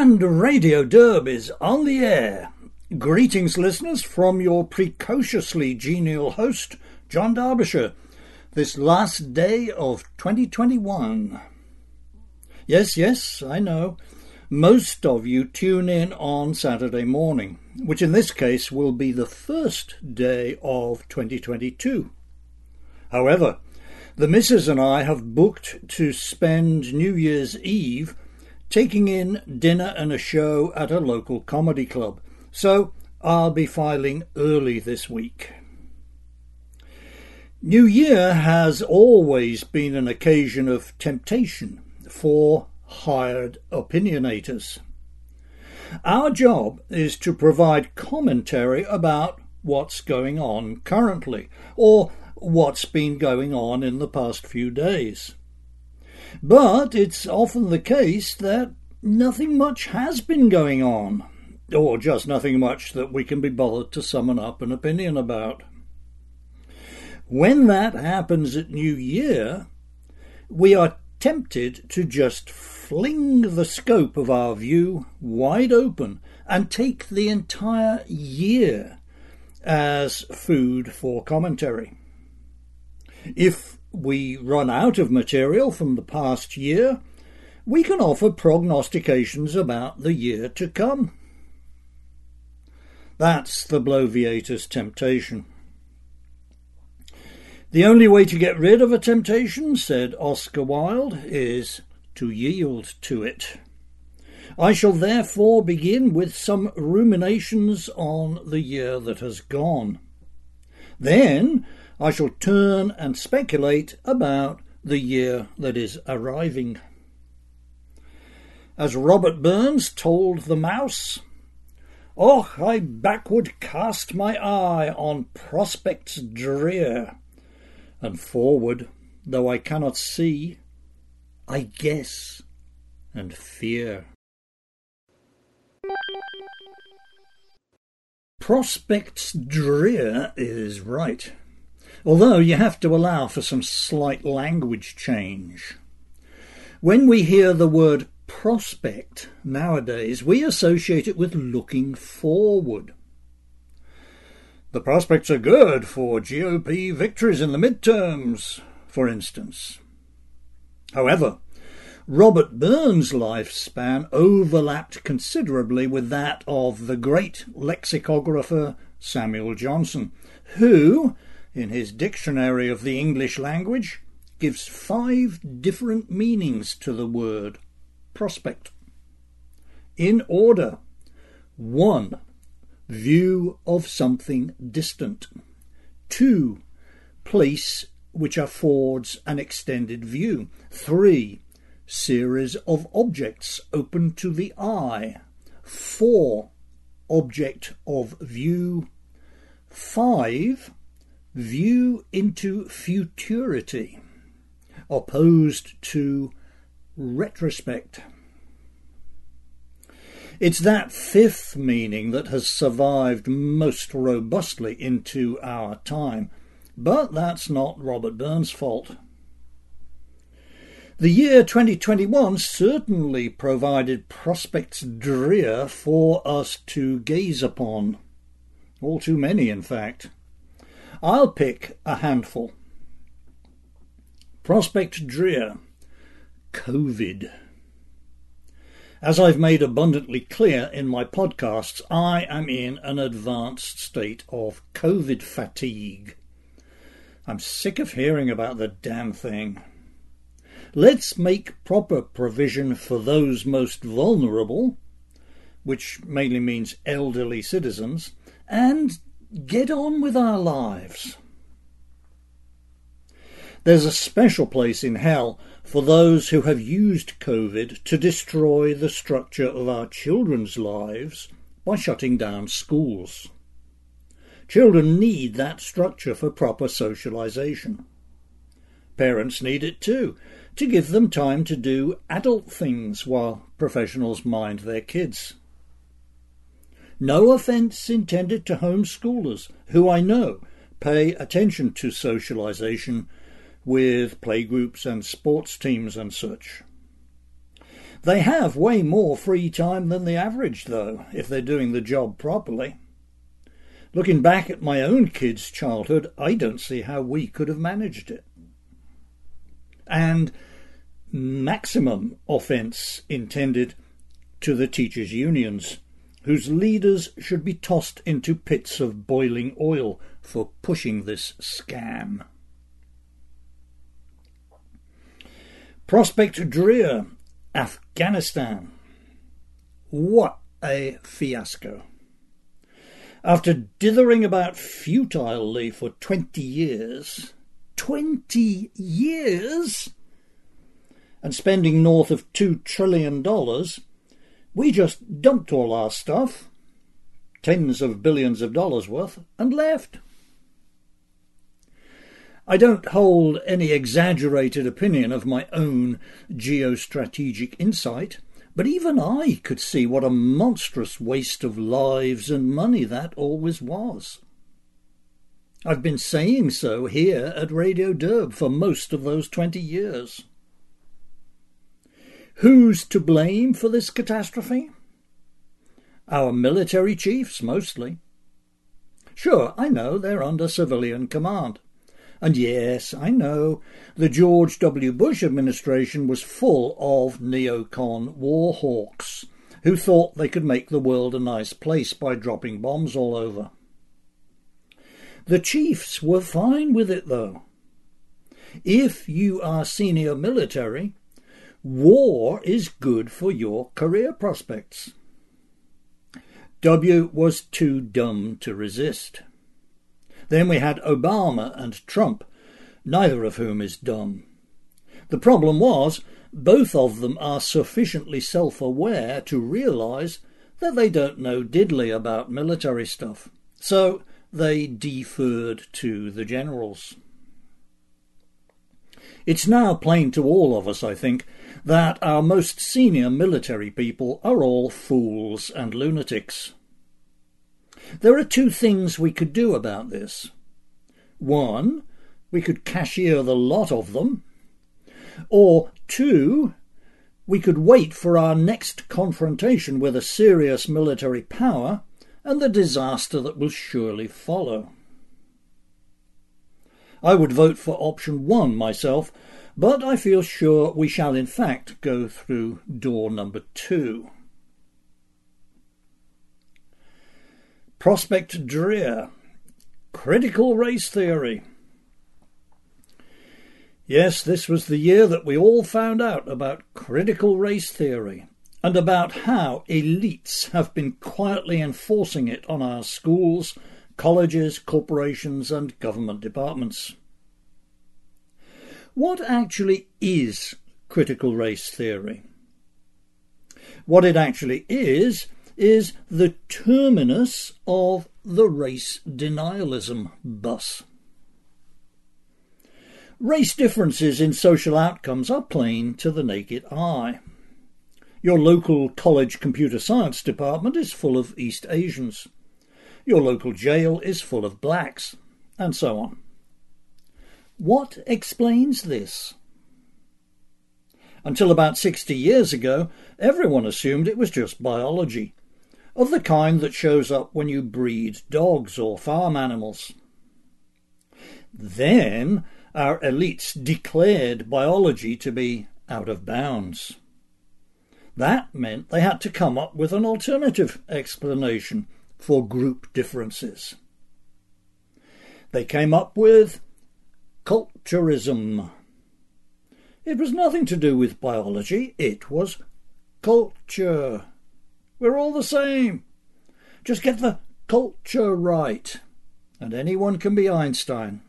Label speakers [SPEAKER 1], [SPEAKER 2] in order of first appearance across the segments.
[SPEAKER 1] And Radio Derb is on the air. Greetings, listeners, from your precociously genial host, John Derbyshire, this last day of 2021. Yes, I know. Most of you tune in on Saturday morning, which in this case will be the first day of 2022. However, the missus and I have booked to spend New Year's Eve taking in dinner and a show at a local comedy club, so I'll be filing early this week. New Year has always been an occasion of temptation for hired opinionators. Our job is to provide commentary about what's going on currently, or what's been going on in the past few days. But it's often the case that nothing much has been going on, or just nothing much that we can be bothered to summon up an opinion about. When that happens at New Year, we are tempted to just fling the scope of our view wide open and take the entire year as food for commentary. If we run out of material from the past year, we can offer prognostications about the year to come. That's the bloviator's temptation. The only way to get rid of a temptation, said Oscar Wilde, is to yield to it. I shall therefore begin with some ruminations on the year that has gone. Then I shall turn and speculate about the year that is arriving. As Robert Burns told the mouse, "Och, I backward cast my eye on prospects drear, and forward, though I cannot see, I guess and fear." Prospects drear is right, although you have to allow for some slight language change. When we hear the word prospect nowadays, we associate it with looking forward. The prospects are good for GOP victories in the midterms, for instance. However, Robert Burns' lifespan overlapped considerably with that of the great lexicographer Samuel Johnson, who, in his Dictionary of the English Language, gives 5 different meanings to the word prospect. In order: 1. View of something distant. 2. Place which affords an extended view. 3. Series of objects open to the eye. 4. Object of view. 5. View into futurity, opposed to retrospect. It's that 5th meaning that has survived most robustly into our time, but that's not Robert Burns' fault. The year 2021 certainly provided prospects drear for us to gaze upon. All too many, in fact. I'll pick a handful. Prospect drear. COVID. As I've made abundantly clear in my podcasts, I am in an advanced state of COVID fatigue. I'm sick of hearing about the damn thing. Let's make proper provision for those most vulnerable, which mainly means elderly citizens, and get on with our lives. There's a special place in hell for those who have used COVID to destroy the structure of our children's lives by shutting down schools. Children need that structure for proper socialization. Parents need it too, to give them time to do adult things while professionals mind their kids. No offence intended to homeschoolers, who I know pay attention to socialization with playgroups and sports teams and such. They have way more free time than the average, though, if they're doing the job properly. Looking back at my own kids' childhood, I don't see how we could have managed it. And maximum offence intended to the teachers' unions, whose leaders should be tossed into pits of boiling oil for pushing this scam. Prospect Dreer, Afghanistan. What a fiasco. After dithering about futilely for 20 years, 20 years, and spending north of $2 trillion, we just dumped all our stuff, tens of billions of dollars worth, and left. I don't hold any exaggerated opinion of my own geostrategic insight, but even I could see what a monstrous waste of lives and money that always was. I've been saying so here at Radio Derb for most of those 20 years. Who's to blame for this catastrophe? Our military chiefs, mostly. Sure, I know they're under civilian command. And yes, I know the George W. Bush administration was full of neocon war hawks who thought they could make the world a nice place by dropping bombs all over. The chiefs were fine with it, though. If you are senior military, war is good for your career prospects. W was too dumb to resist. Then we had Obama and Trump, neither of whom is dumb. The problem was, both of them are sufficiently self-aware to realise that they don't know diddly about military stuff, so they deferred to the generals. It's now plain to all of us, I think, that our most senior military people are all fools and lunatics. There are two things we could do about this. One, we could cashier the lot of them. Or two, we could wait for our next confrontation with a serious military power and the disaster that will surely follow. I would vote for option one myself, but I feel sure we shall in fact go through door number 2. Prospect Dreer, critical race theory. Yes, this was the year that we all found out about critical race theory and about how elites have been quietly enforcing it on our schools, colleges, corporations and government departments. What actually is critical race theory? What it actually is the terminus of the race denialism bus. Race differences in social outcomes are plain to the naked eye. Your local college computer science department is full of East Asians. Your local jail is full of blacks, and so on. What explains this? Until about 60 years ago, everyone assumed it was just biology, of the kind that shows up when you breed dogs or farm animals. Then our elites declared biology to be out of bounds. That meant they had to come up with an alternative explanation for group differences. They came up with culturism. It was nothing to do with biology, it was culture. We're all the same. Just get the culture right, and anyone can be Einstein.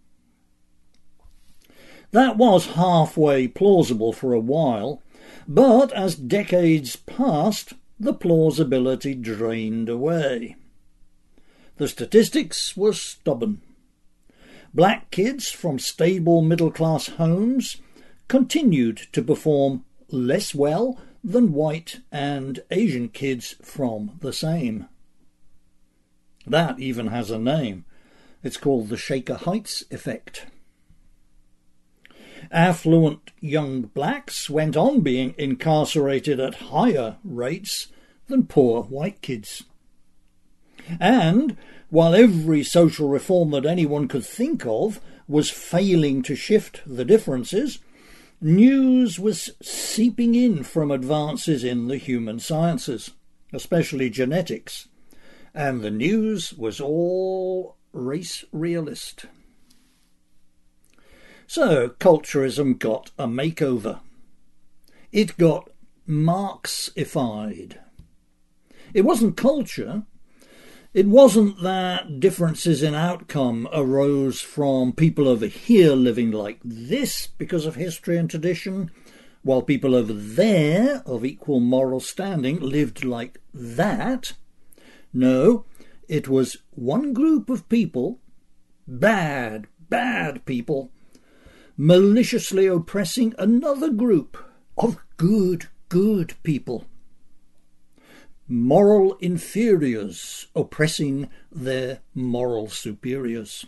[SPEAKER 1] That was halfway plausible for a while, but as decades passed, the plausibility drained away. The statistics were stubborn. Black kids from stable middle-class homes continued to perform less well than white and Asian kids from the same. That even has a name. It's called the Shaker Heights effect. Affluent young blacks went on being incarcerated at higher rates than poor white kids. And while every social reform that anyone could think of was failing to shift the differences, news was seeping in from advances in the human sciences, especially genetics, and the news was all race realist. So culturism got a makeover. It got Marxified. It wasn't culture. It wasn't that differences in outcome arose from people over here living like this because of history and tradition, while people over there of equal moral standing lived like that. No, it was one group of people, bad people, maliciously oppressing another group of good people. Moral inferiors oppressing their moral superiors.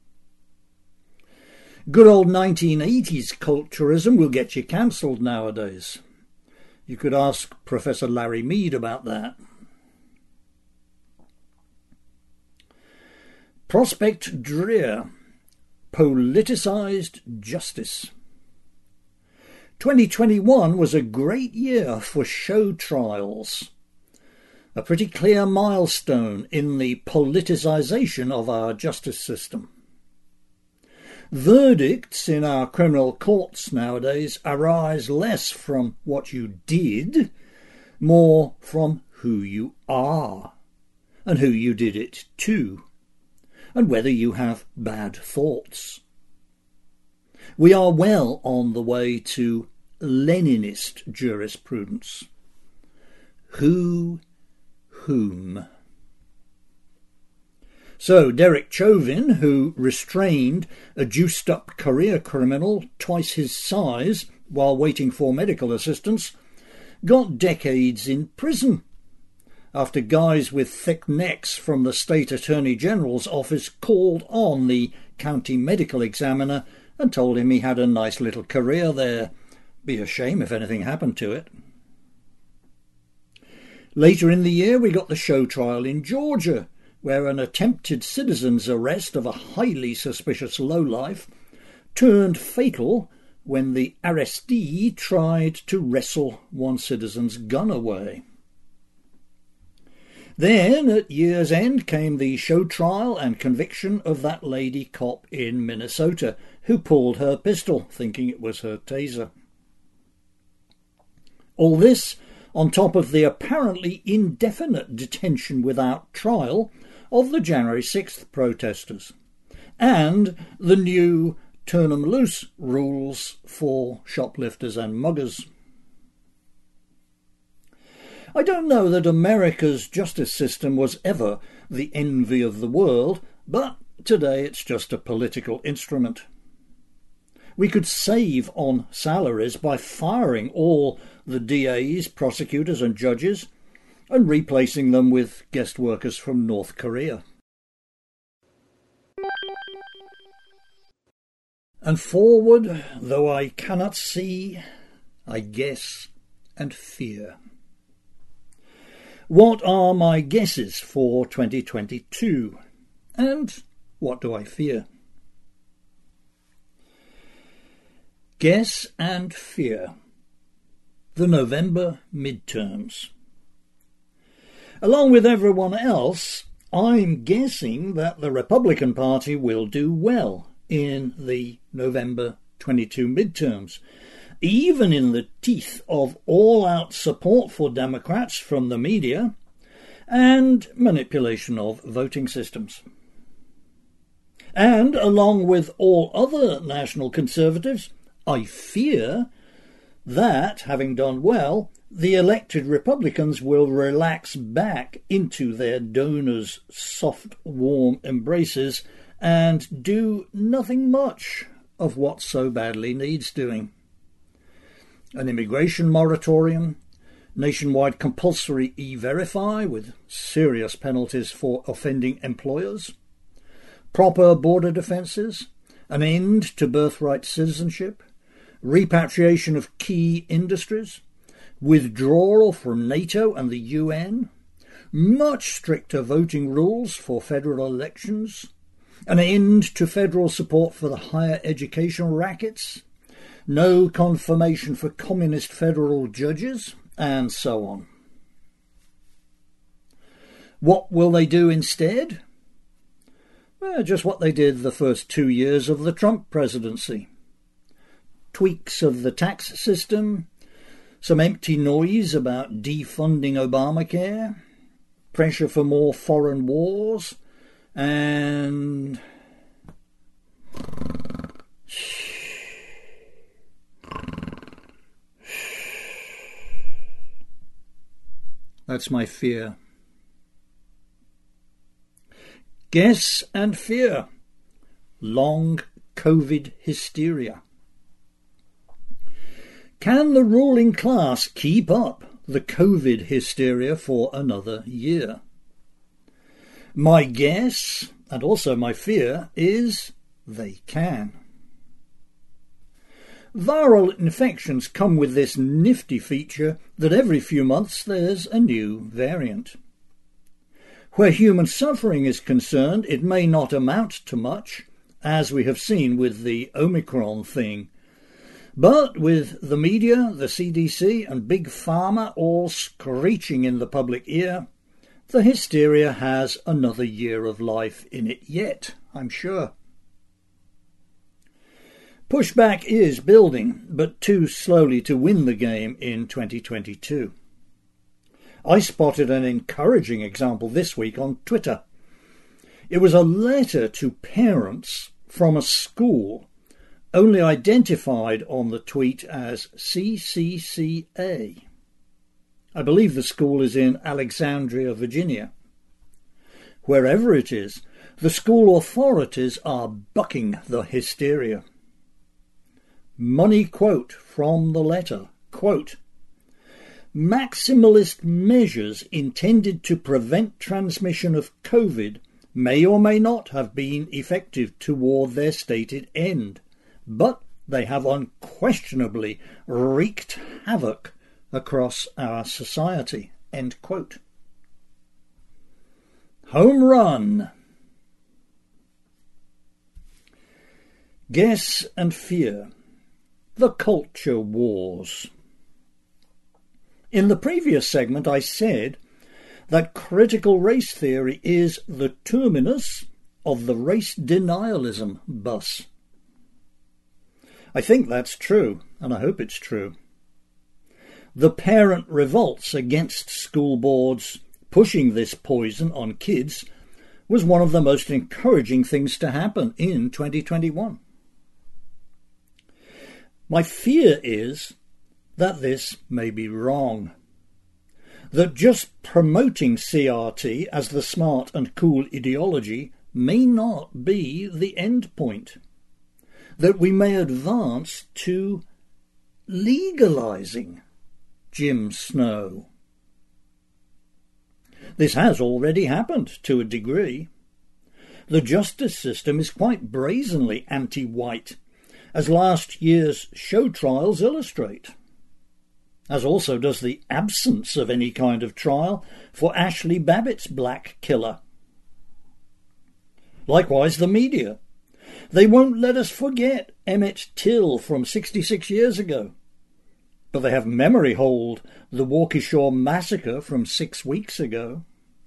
[SPEAKER 1] Good old 1980s culturism will get you cancelled nowadays. You could ask Professor Larry Mead about that. Prospect Dreer. Politicised justice. 2021 was a great year for show trials. A pretty clear milestone in the politicisation of our justice system. Verdicts in our criminal courts nowadays arise less from what you did, more from who you are, and who you did it to, and whether you have bad thoughts. We are well on the way to Leninist jurisprudence. Whom? So Derek Chauvin, who restrained a juiced-up career criminal twice his size while waiting for medical assistance, got decades in prison after guys with thick necks from the State Attorney General's office called on the county medical examiner and told him he had a nice little career there. Be a shame if anything happened to it. Later in the year we got the show trial in Georgia, where an attempted citizen's arrest of a highly suspicious lowlife turned fatal when the arrestee tried to wrestle one citizen's gun away. Then, at year's end, came the show trial and conviction of that lady cop in Minnesota who pulled her pistol, thinking it was her taser. All this on top of the apparently indefinite detention without trial of the January 6th protesters, and the new turn 'em loose rules for shoplifters and muggers. I don't know that America's justice system was ever the envy of the world, but today it's just a political instrument. We could save on salaries by firing all the DAs, prosecutors and judges and replacing them with guest workers from North Korea. And forward, though I cannot see, I guess and fear. What are my guesses for 2022? And what do I fear? Guess and fear. The November midterms. Along with everyone else, I'm guessing that the Republican Party will do well in the November 22 midterms, even in the teeth of all-out support for Democrats from the media and manipulation of voting systems. And along with all other national conservatives, I fear that, having done well, the elected Republicans will relax back into their donors' soft, warm embraces and do nothing much of what so badly needs doing. An immigration moratorium, nationwide compulsory e-verify with serious penalties for offending employers, proper border defences, an end to birthright citizenship, repatriation of key industries, withdrawal from NATO and the UN, much stricter voting rules for federal elections, an end to federal support for the higher education rackets, no confirmation for communist federal judges, and so on. What will they do instead? Well, just what they did the first 2 years of the Trump presidency. Tweaks of the tax system, some empty noise about defunding Obamacare, pressure for more foreign wars, and that's my fear. Guess and fear. Long COVID hysteria. Can the ruling class keep up the COVID hysteria for another year? My guess, and also my fear, is they can. Viral infections come with this nifty feature that every few months there's a new variant. Where human suffering is concerned, it may not amount to much, as we have seen with the Omicron thing. But with the media, the CDC and Big Pharma all screeching in the public ear, the hysteria has another year of life in it yet, I'm sure. Pushback is building, but too slowly to win the game in 2022. I spotted an encouraging example this week on Twitter. It was a letter to parents from a school, only identified on the tweet as CCCA. I believe the school is in Alexandria, Virginia. Wherever it is, the school authorities are bucking the hysteria. Money quote from the letter, quote, "Maximalist measures intended to prevent transmission of COVID may or may not have been effective toward their stated end, but they have unquestionably wreaked havoc across our society." End quote. Home run. Guess and fear. The culture wars. In the previous segment I said that critical race theory is the terminus of the race denialism bus. I think that's true, and I hope it's true. The parent revolts against school boards pushing this poison on kids was one of the most encouraging things to happen in 2021. My fear is that this may be wrong. That just promoting CRT as the smart and cool ideology may not be the end point. That we may advance to legalising Jim Snow. This has already happened to a degree. The justice system is quite brazenly anti-white, as last year's show trials illustrate, as also does the absence of any kind of trial for Ashley Babbitt's black killer. Likewise, the media. They won't let us forget Emmett Till from 66 years ago, but they have memory hold the Waukesha massacre from 6 weeks ago.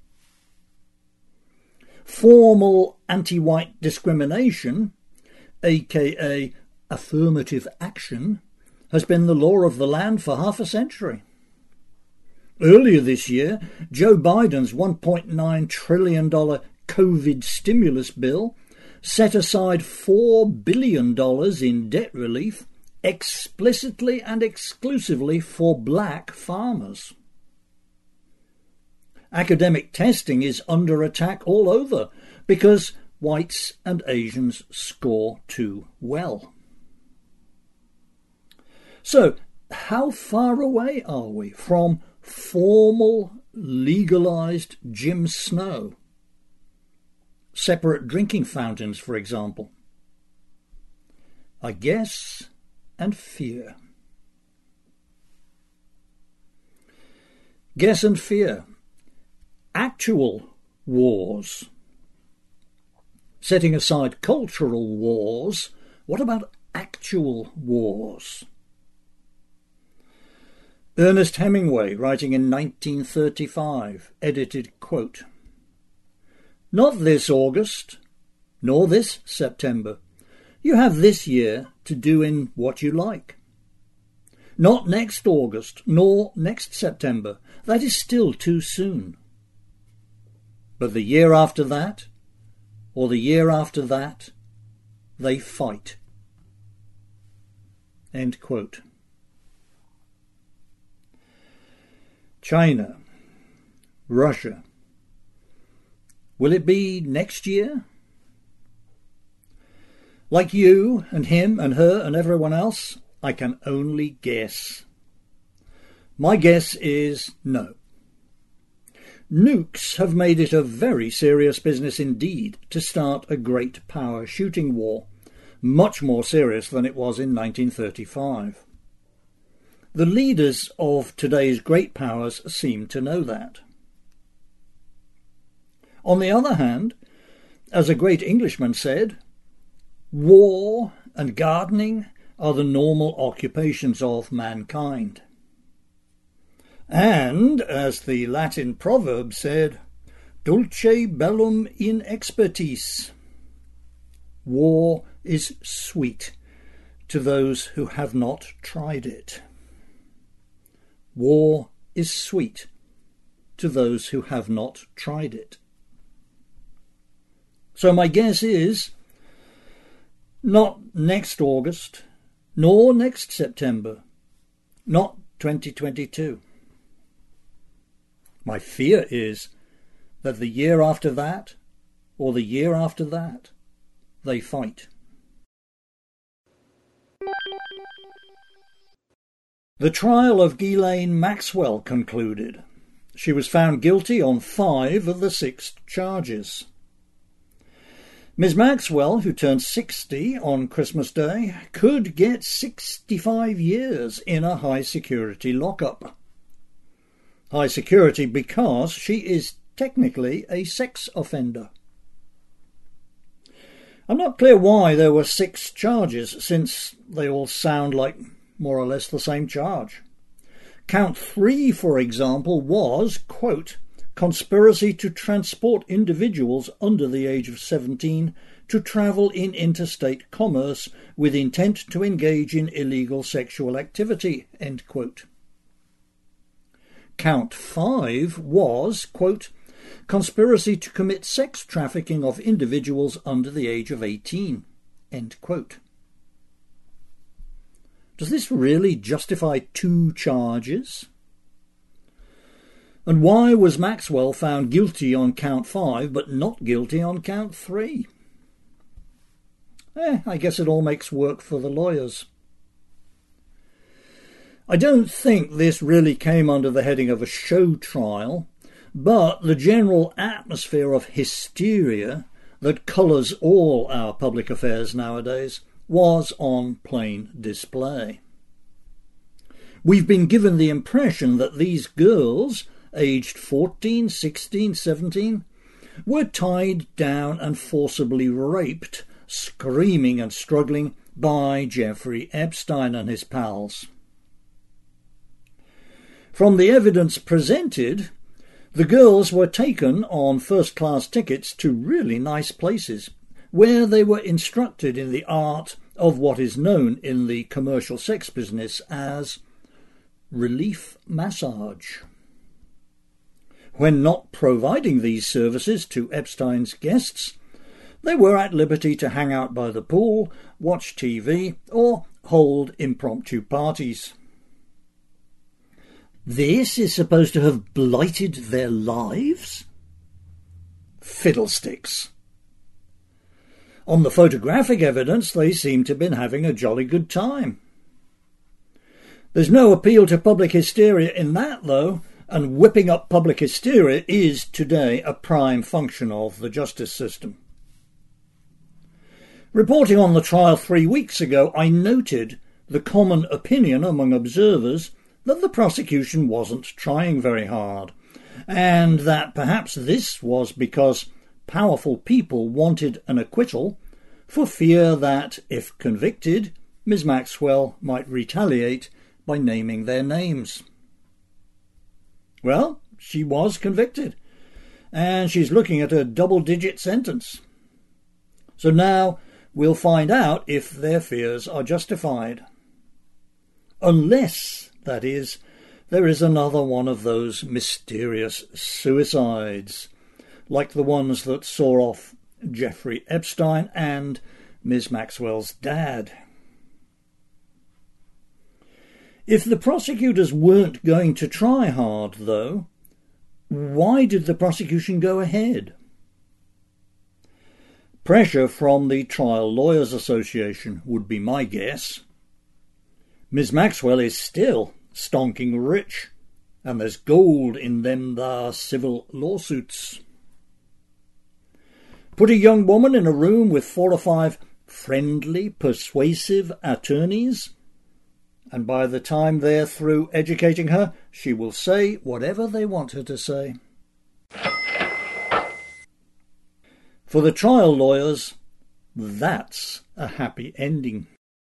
[SPEAKER 1] Formal anti-white discrimination, aka affirmative action, has been the law of the land for half a century. Earlier this year, Joe Biden's $1.9 trillion COVID stimulus bill set aside $4 billion in debt relief explicitly and exclusively for black farmers. Academic testing is under attack all over because whites and Asians score too well. So, how far away are we from formal, legalised Jim Snow? Separate drinking fountains, for example. I guess and fear. Guess and fear. Actual wars. Setting aside cultural wars, what about actual wars? Ernest Hemingway, writing in 1935, edited, quote, "Not this August, nor this September. You have this year to do in what you like. Not next August, nor next September. That is still too soon. But the year after that, or the year after that, they fight." End quote. China, Russia. Will it be next year? Like you and him and her and everyone else, I can only guess. My guess is no. Nukes have made it a very serious business indeed to start a great power shooting war, much more serious than it was in 1935. The leaders of today's great powers seem to know that. On the other hand, as a great Englishman said, war and gardening are the normal occupations of mankind. And, as the Latin proverb said, dulce bellum in expertise. War is sweet to those who have not tried it. War is sweet to those who have not tried it. So my guess is not next August, nor next September, not 2022. My fear is that the year after that, or the year after that, they fight. The trial of Ghislaine Maxwell concluded. She was found guilty on 5 of the 6 charges. Ms. Maxwell, who turned 60 on Christmas Day, could get 65 years in a high-security lockup. High security because she is technically a sex offender. I'm not clear why there were 6 charges, since they all sound like more or less the same charge. Count 3, for example, was, quote, conspiracy to transport individuals under the age of 17 to travel in interstate commerce with intent to engage in illegal sexual activity, end quote. Count 5 was, quote, conspiracy to commit sex trafficking of individuals under the age of 18, end quote. Does this really justify 2 charges? And why was Maxwell found guilty on count 5 but not guilty on count 3? I guess it all makes work for the lawyers. I don't think this really came under the heading of a show trial, but the general atmosphere of hysteria that colours all our public affairs nowadays was on plain display. We've been given the impression that these girls, aged 14, 16, 17, were tied down and forcibly raped, screaming and struggling, by Jeffrey Epstein and his pals. From the evidence presented, the girls were taken on first-class tickets to really nice places, where they were instructed in the art of what is known in the commercial sex business as relief massage. When not providing these services to Epstein's guests, they were at liberty to hang out by the pool, watch TV, or hold impromptu parties. This is supposed to have blighted their lives? Fiddlesticks. On the photographic evidence, they seem to have been having a jolly good time. There's no appeal to public hysteria in that, though, and whipping up public hysteria is today a prime function of the justice system. Reporting on the trial 3 weeks ago, I noted the common opinion among observers that the prosecution wasn't trying very hard, and that perhaps this was because powerful people wanted an acquittal for fear that, if convicted, Miss Maxwell might retaliate by naming their names. Well, she was convicted, and she's looking at a double-digit sentence. So now we'll find out if their fears are justified. Unless, that is, there is another one of those mysterious suicides, like the ones that saw off Jeffrey Epstein and Miss Maxwell's dad. If the prosecutors weren't going to try hard, though, why did the prosecution go ahead? Pressure from the Trial Lawyers Association would be my guess. Miss Maxwell is still stonking rich, and there's gold in them there civil lawsuits. Put a young woman in a room with 4 or 5 friendly, persuasive attorneys, and by the time they're through educating her, she will say whatever they want her to say. For the trial lawyers, that's a happy ending.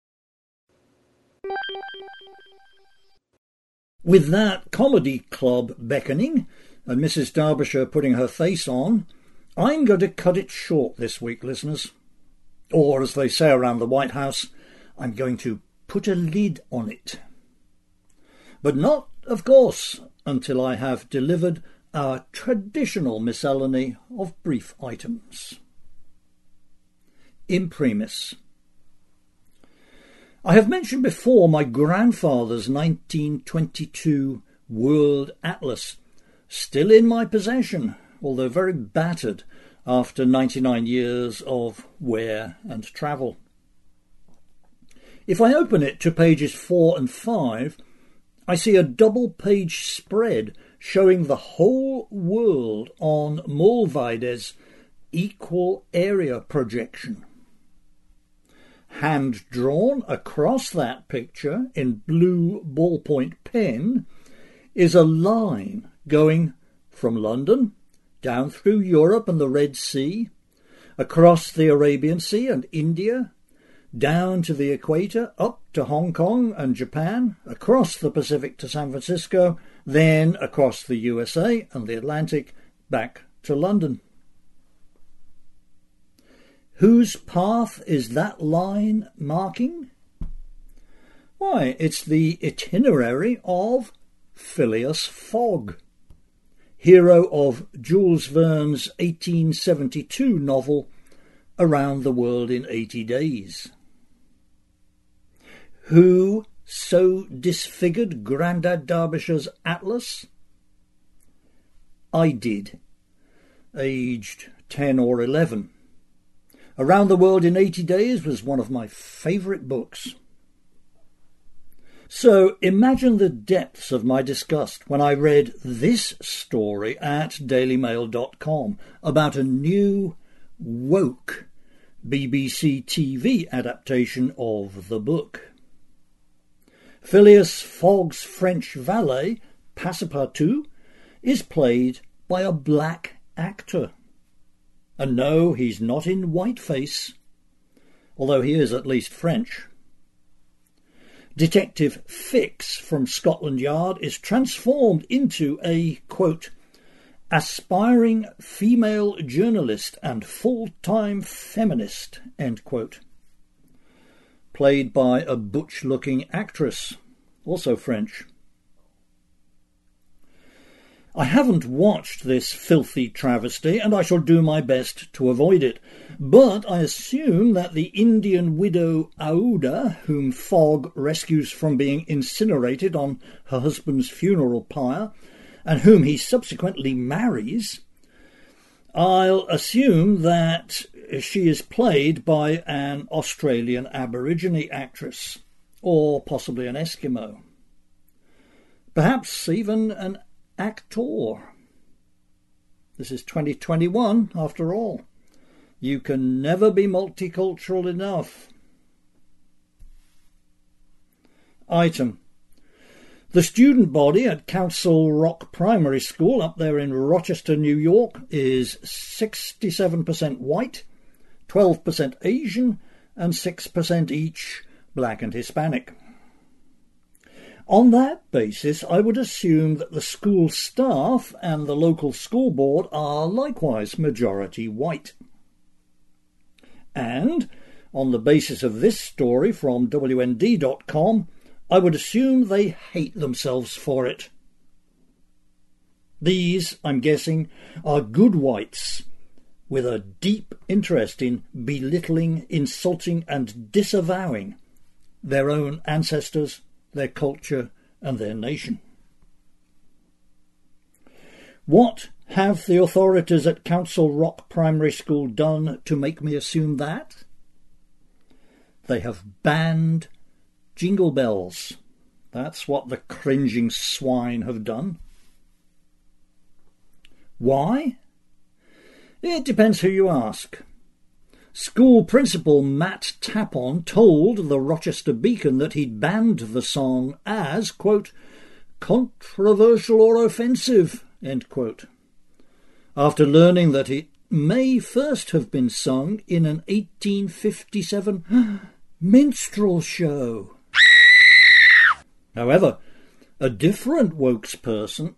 [SPEAKER 1] With that comedy club beckoning and Mrs. Derbyshire putting her face on, I'm going to cut it short this week, listeners. Or, as they say around the White House, I'm going to put a lid on it. But not, of course, until I have delivered our traditional miscellany of brief items. Imprimis. I have mentioned before my grandfather's 1922 World Atlas, still in my possession, although very battered after 99 years of wear and travel. If I open it to pages 4 and 5, I see a double-page spread showing the whole world on Mollweide's equal area projection. Hand-drawn across that picture in blue ballpoint pen is a line going from London down through Europe and the Red Sea, across the Arabian Sea and India, down to the equator, up to Hong Kong and Japan, across the Pacific to San Francisco, then across the USA and the Atlantic back to London. Whose path is that line marking? Why, it's the itinerary of Phileas Fogg, hero of Jules Verne's 1872 novel Around the World in 80 Days. Who so disfigured Grandad Derbyshire's atlas? I did, aged 10 or 11. Around the World in 80 Days was one of my favourite books. So imagine the depths of my disgust when I read this story at dailymail.com about a new, woke BBC TV adaptation of the book. Phileas Fogg's French valet, Passepartout, is played by a black actor. And no, he's not in whiteface, although he is at least French. Detective Fix from Scotland Yard is transformed into a, quote, aspiring female journalist and full-time feminist, end quote, played by a butch-looking actress, also French. I haven't watched this filthy travesty, and I shall do my best to avoid it, but I assume that the Indian widow Aouda, whom Fogg rescues from being incinerated on her husband's funeral pyre, and whom he subsequently marries, I'll assume that she is played by an Australian Aborigine actress, or possibly an Eskimo. Perhaps even an actor. This is 2021, after all. You can never be multicultural enough. Item. The student body at Council Rock Primary School up there in Rochester, New York is 67% white, 12% Asian, and 6% each black and Hispanic. On that basis, I would assume that the school staff and the local school board are likewise majority white. And, on the basis of this story from WND.com, I would assume they hate themselves for it. These, I'm guessing, are good whites with a deep interest in belittling, insulting and disavowing their own ancestors, their culture and their nation. What have the authorities at Council Rock Primary School done to make me assume that? They have banned Jingle Bells. That's what the cringing swine have done. Why? It depends who you ask. School principal Matt Tapon told the Rochester Beacon that he'd banned the song as, quote, controversial or offensive, end quote, after learning that it may first have been sung in an 1857 minstrel show. However, a different spokesperson,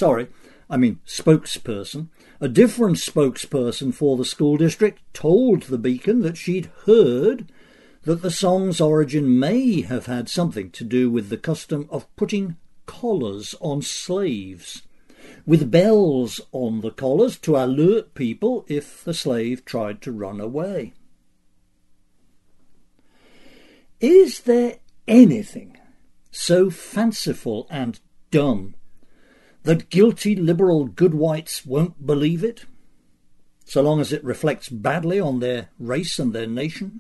[SPEAKER 1] a different spokesperson for the school district told the Beacon that she'd heard that the song's origin may have had something to do with the custom of putting collars on slaves, with bells on the collars to alert people if the slave tried to run away. Is there anything so fanciful and dumb that guilty liberal good whites won't believe it, so long as it reflects badly on their race and their nation?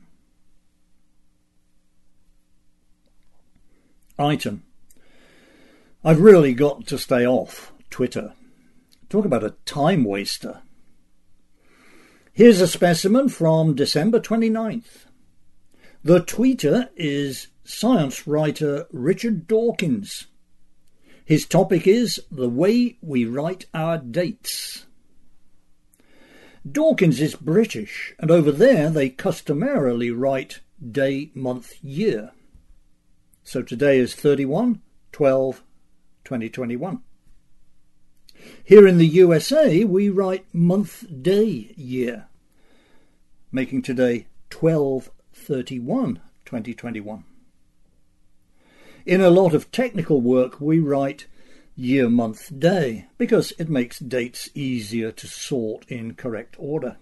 [SPEAKER 1] Item. I've really got to stay off Twitter. Talk about a time waster. Here's a specimen from December 29th. The tweeter is science writer Richard Dawkins. His topic is the way we write our dates. Dawkins is British, and over there they customarily write day, month, year. So today is 31/12/2021. Here in the USA we write month, day, year, making today 12/31/2021. In a lot of technical work we write year, month, day because it makes dates easier to sort in correct order.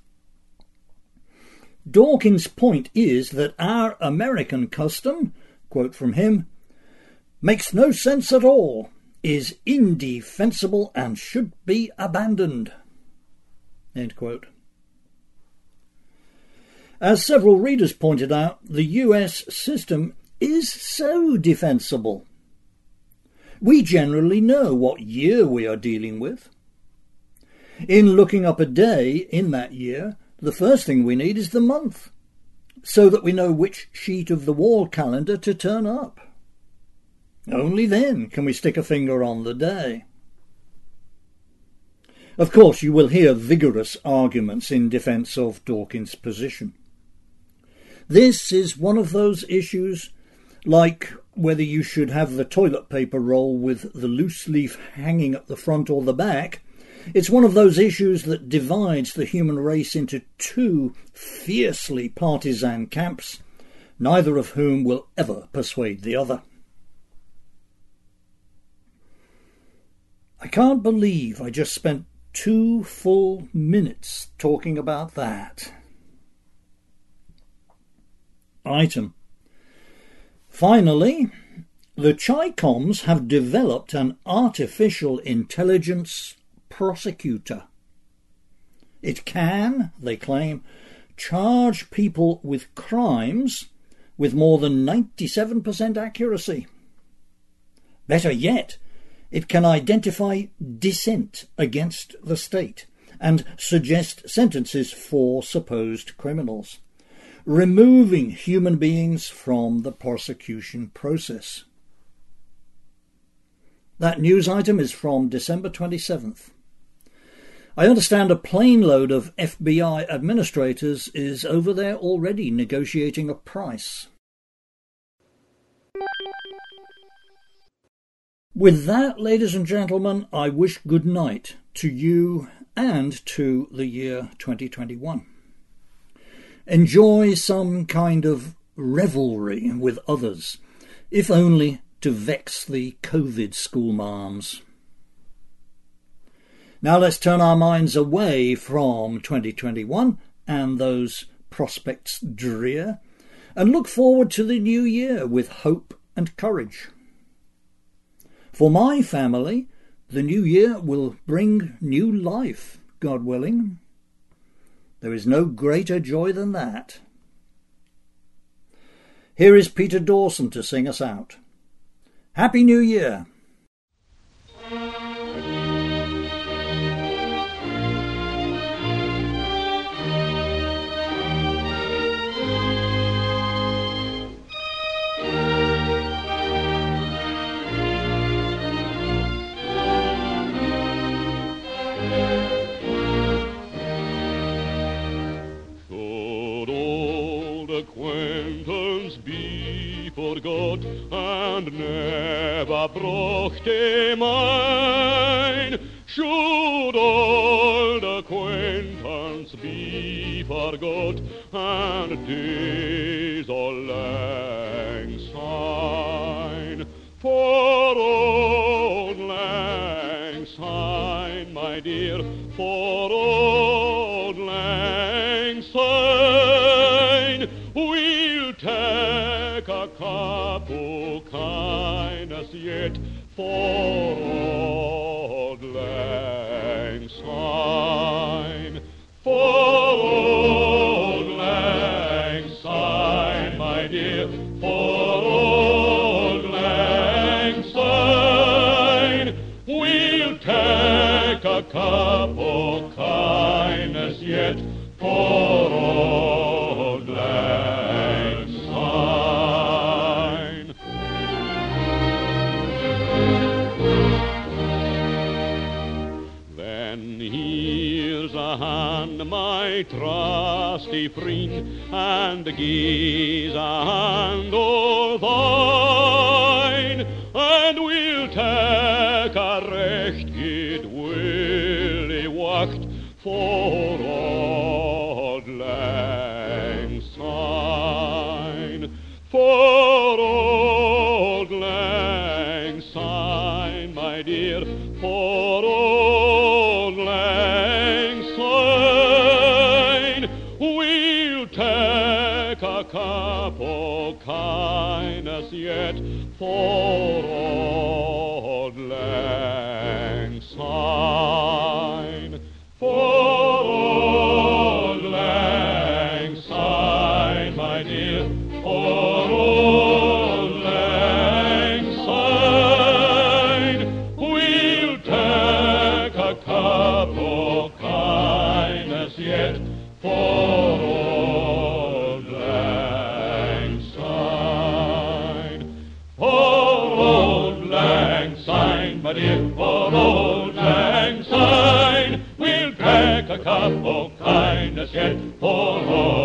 [SPEAKER 1] Dawkins' point is that our American custom, quote from him, makes no sense at all, is indefensible and should be abandoned, end quote. As several readers pointed out, the US system is so defensible. We generally know what year we are dealing with. In looking up a day in that year, the first thing we need is the month, so that we know which sheet of the wall calendar to turn up. Only then can we stick a finger on the day. Of course, you will hear vigorous arguments in defence of Dawkins' position. This is one of those issues like whether you should have the toilet paper roll with the loose leaf hanging at the front or the back. It's one of those issues that divides the human race into two fiercely partisan camps, neither of whom will ever persuade the other. I can't believe I just spent 2 full minutes talking about that. Item. Finally, the Chi-Coms have developed an artificial intelligence prosecutor. It can, they claim, charge people with crimes with more than 97% accuracy. Better yet, it can identify dissent against the state and suggest sentences for supposed criminals. removing human beings from the prosecution process. That news item is from December 27th. I understand a plane load of FBI administrators is over there already negotiating a price. With that, ladies and gentlemen, I wish good night to you and to the year 2021. Enjoy some kind of revelry with others, if only to vex the COVID schoolmarms. Now let's turn our minds away from 2021 and those prospects drear, and look forward to the new year with hope and courage. For my family, the new year will bring new life, God willing. There is no greater joy than that. Here is Peter Dawson to sing us out. Happy New Year!
[SPEAKER 2] Acquaintance be forgot and never brochte mine. Should old acquaintance be forgot and days all lang syne, for old lang syne, my dear, for old lang syne, we'll take a cup o' kindness yet for old lang syne, for old lang syne, my dear, for old lang syne, we'll take a cup o' kindness yet for old lang syne. Then here's a hand, my trusty friend, and gi's a hand o' thine, and we'll take a recht good willie wacht for old lang syne, for old lang syne, my dear, for old lang syne, we'll take a cup o' kindness yet for old lang syne, for old lang syne, my dear, for old lang syne, we'll take a cup o' kindness yet for old lang syne, for old lang syne, my dear, for old lang syne, we'll take a cup o' kindness yet for old